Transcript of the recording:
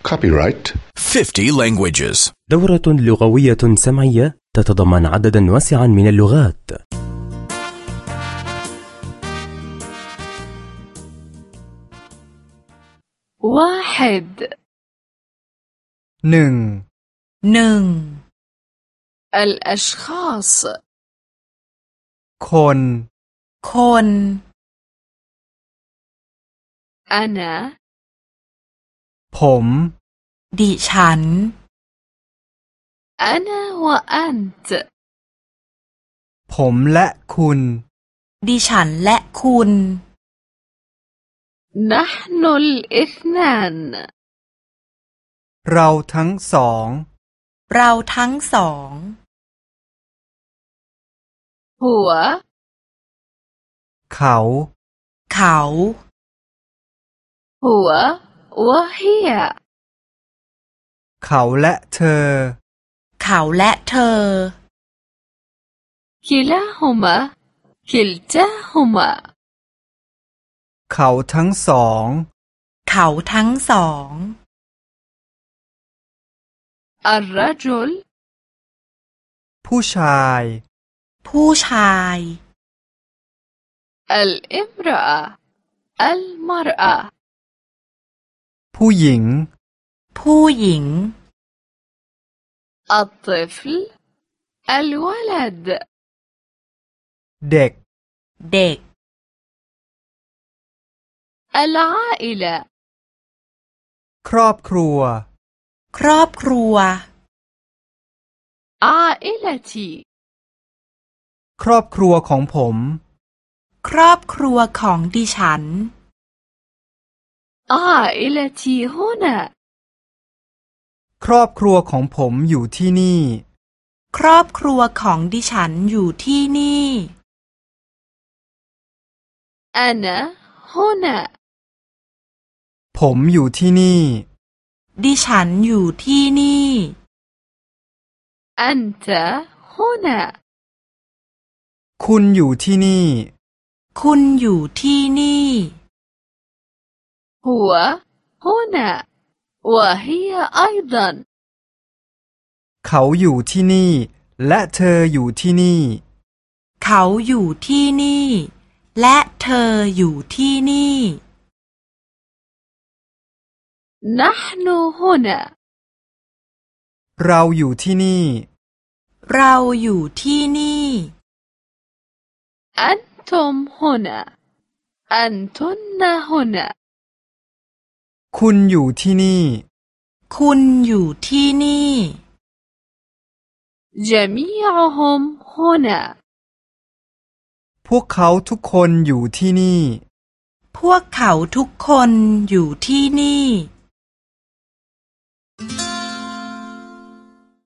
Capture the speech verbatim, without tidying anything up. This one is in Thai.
Copyright fifty languages. دورة لغوية سمعية تتضمن عددا واسعا من اللغات. واحد หนึ่งหนึ่ง الأشخاص คนคน أنا ผมดิฉัน أنا وأنت ผมและคุณดิฉันและคุณ نحن الاثنان เราทั้งสองเราทั้งสอง هو เขาเขา هو وهي เขาและเธอเขาและเธอ كلاهما كلتاهما เขาทั้งสองเขาทั้งสอง الرجل ผู้ชายผู้ชาย الامرأة المرأة ผู้หญิงผู้หญิง الطفل الولد เด็กเด็ก العائلة ครอบครัวครอบครัว عائلتي ครอบครัวของผมครอบครัวของดิฉัน عائلتي هنا ครอบครัวของผมอยู่ที่นี่ครอบครัวของดิฉันอยู่ที่นี่ أنا هنا ผมอยู่ที่นี่ดิฉันอยู่ที่นี่ أنت هنا คุณอยู่ที่นี่คุณอยู่ที่นี่ هو هنا وهي أيضا เขาอยู่ที่นี่ และเธออยู่ที่นี่เขาอยู่ที่นี่ และเธออยู่ที่นี่ نحن هنا เราอยู่ที่นี่เราอยู่ที่นี่ أنتم هنا أنتن هنا คุณอยู่ที่นี่คุณอยู่ที่นี่ جميعهم هنا พวกเขาทุกคนอยู่ที่นี่พวกเขาทุกคนอยู่ที่นี่